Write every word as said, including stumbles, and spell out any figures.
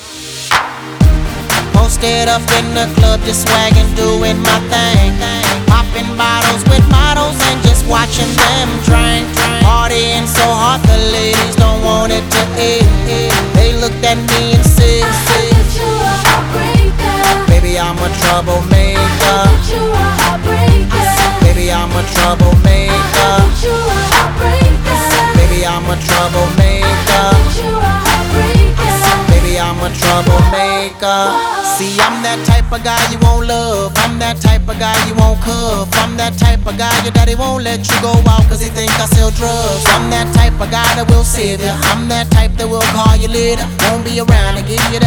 Posted up in the club, just swagging, doing my thing. Popping bottles with models and just watching them drink. Partying so hard, the ladies don't want it to end. They looked at me and said, I heard that you a heartbreaker. baby, I'm a troublemaker. I heard that you a heartbreaker. Baby, I'm a troublemaker. I heard that you a heartbreaker. Baby, I'm a troublemaker. I heard that you a heartbreaker. Baby, I'm a troublemaker. See, I'm that type of guy you won't love. I'm that type of guy you won't cuff. I'm that type of guy your daddy won't let you go out cause he think I sell drugs. I'm that type of guy that will save you. I'm that type that will call you later. Won't be around to give you that